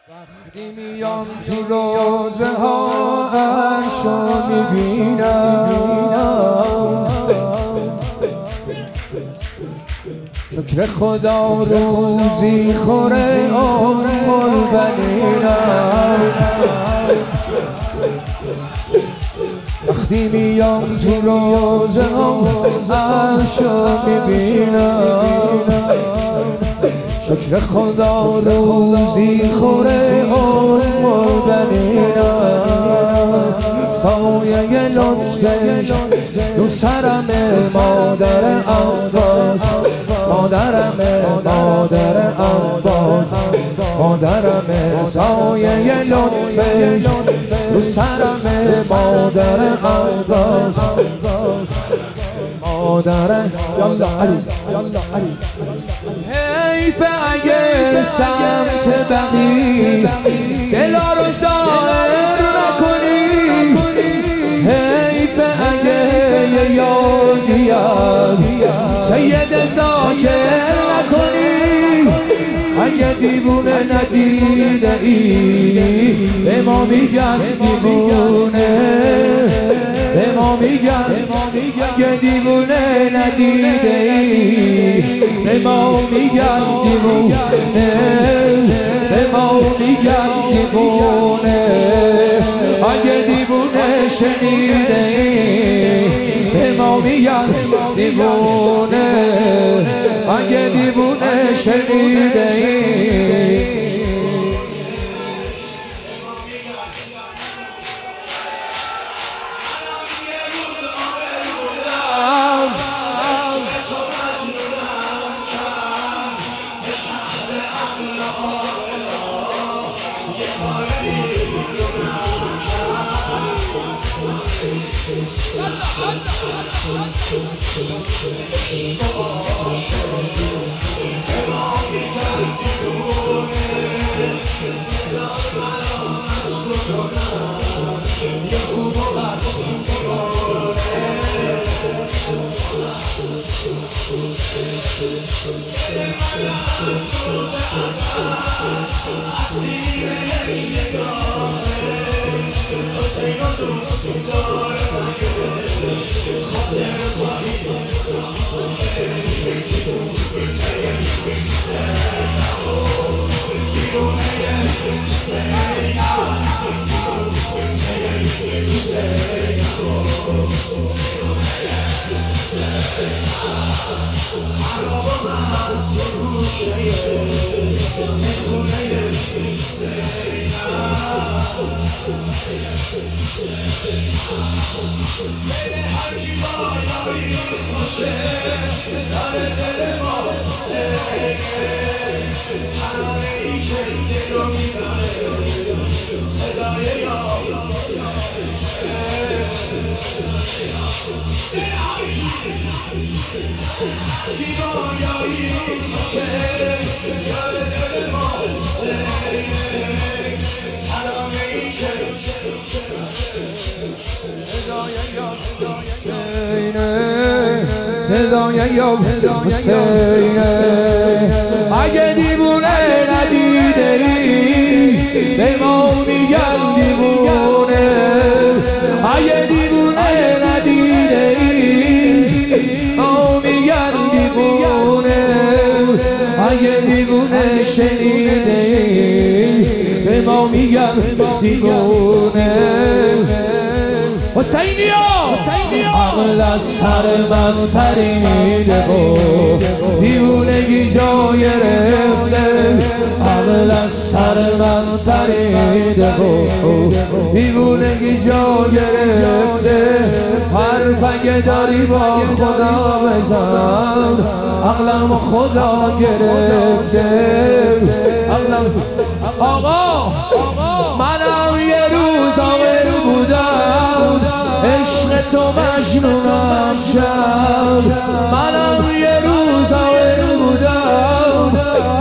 وقتی میام تو روزه ها عرشو میبینم، شکر خدا روزی خوره البنینم. وقتی میام تو روزه ها عرشو میبینم، شکر خدا روزی خوره البنینم. سایه لطفش رو سرم مادر عباس، مادرم مادر عباس، مادرم. سایه لطفش رو سرم مادر عباس، مادر. یالا علی یالا علی. حیف اگه سمت بقی دلا رو ظاهر نکنی، حیف اگه یه یادیم سید ذاکر نکنی. اگه دیوونه ندیده ای به ما میگن دیوونه، به ما میگن. اگه دیوونه ندیده ای به ما میگن دیوونه، به ما میگن دیوونه. اگه دیوونه شنیده ای به ما میگن دیوونه، اگه دیوونه شنیده ای. صدای یا حسینه، اگه دیوونه ندیده ای به ما میگن دیوونه، اگه دیوونه ندیده ای ما میگن دیوونه، اگه دیوونه شنیده ای به ما میگن دیوونه. حسینیا عقل از سر من پریده و دیوونگی جا گرفته، عقل از سر من پریده و دیوونگی جا گرفته. حرف اگه داری با خدا بزن، عقلم خدا گرفته. آقا منم یه روز عاقل بودم، عشق تو مجنونم شد. منم یه روز عاقل بودم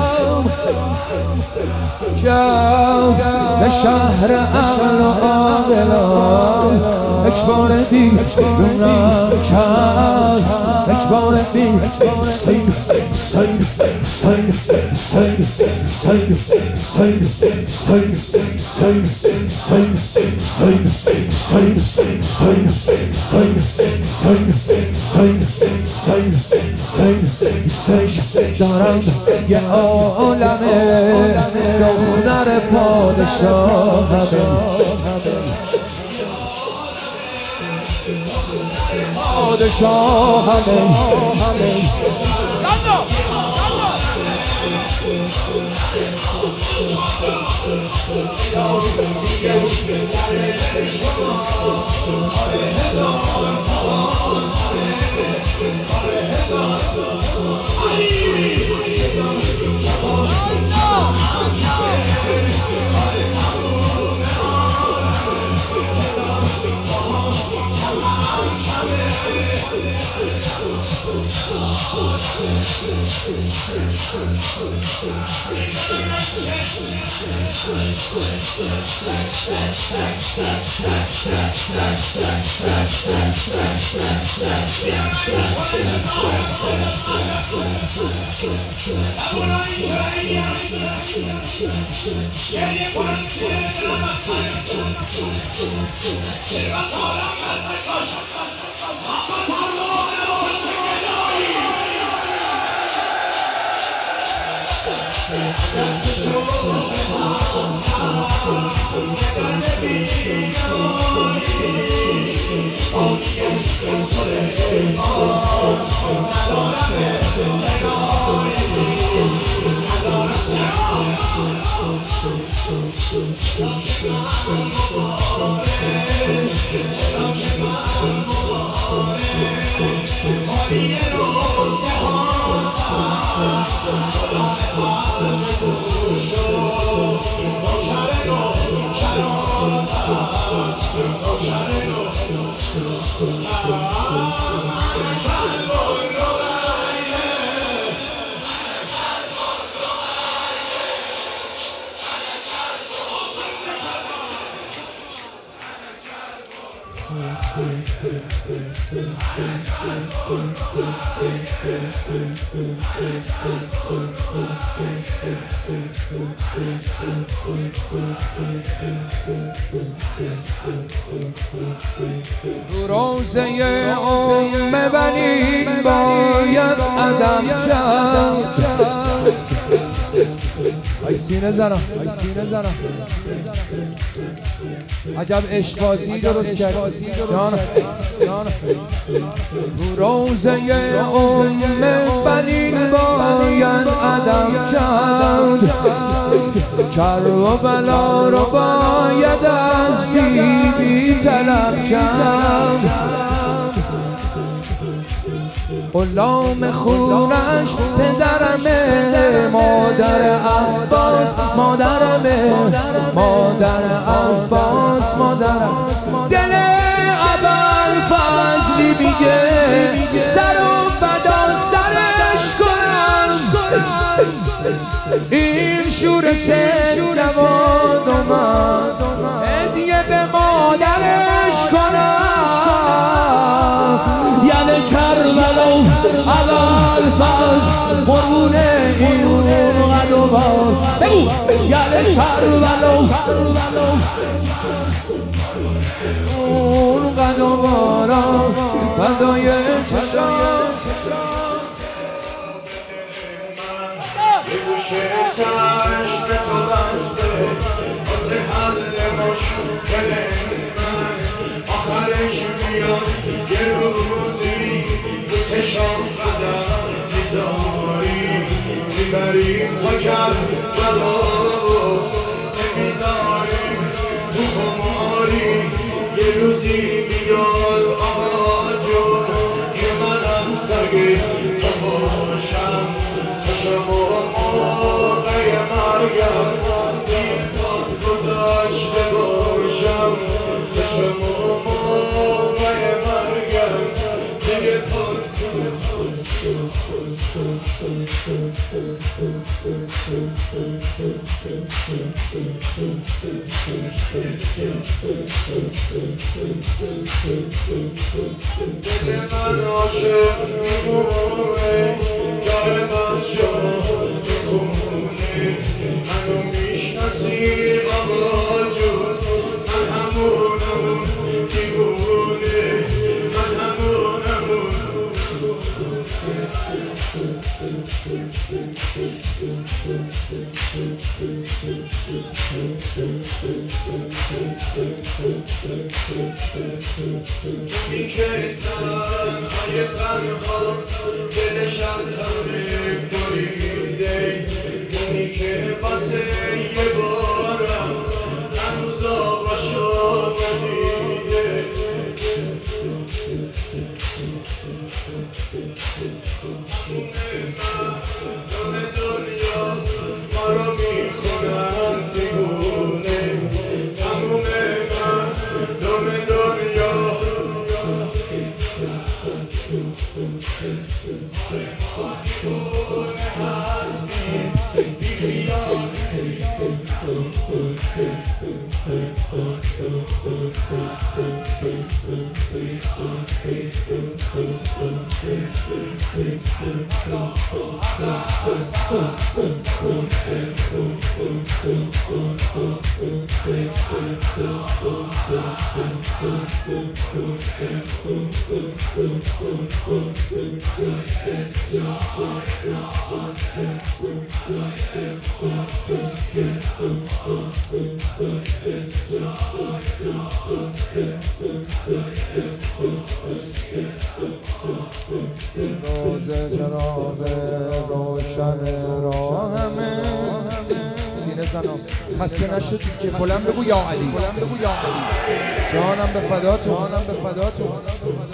به شهر عقل و عاقلان یک بار دیگرونم کرد. اکبار می حسین حسین حسین حسین حسین حسین حسین حسین حسین حسین حسین حسین حسین حسین حسین حسین دارم یه عالمه دختر پادشاهمه روزه بنی باید عدم کرد ای سینه زنم عجب عشق‌بازی درست کرد جان روزه بنی باید عدم کرد کربلا رو باید از بیبی طلب کرد غلام خونش پدرمه مادر عباس مادرمه مادر عباس مادرم دل ابوالفضلی میگه سر و فدا سرش کنم این شور سنواد اومد هدیه به مادرش کنم یعنی کربلا ابوالفضل قربونه این قدوان بگو یعنی کربلا اون قدوانا فدای چشم چشم تو بسته واسه حل مشکل من آخرش میاد یه روزی چشم قدم میذاری میبریم تا کربلا نمیذاریم تو خماری یه روزی میاد آقا جون که منم سگی تو باشم چشم موقع مرگم زیر پات گذاشته باشم چشم موقع مرگم زیر پات دل من عاشق میمونه دارم از شما میخونه منو میشناسی آقا جون من همونمون دیوونه من همونمون اونی که تنهای تنها دلش از همه بریده اونی که واسه یه بارم هنوز آقاشو ندیده تموم دنیا ما رو میخونن دیوونه تموم مردم دنیا ما دیوونه هستیم بیخیال روز جنازه روشن راهمه سینه زنم خسته نشدی که بلند بگو یا علی جانم به فداتون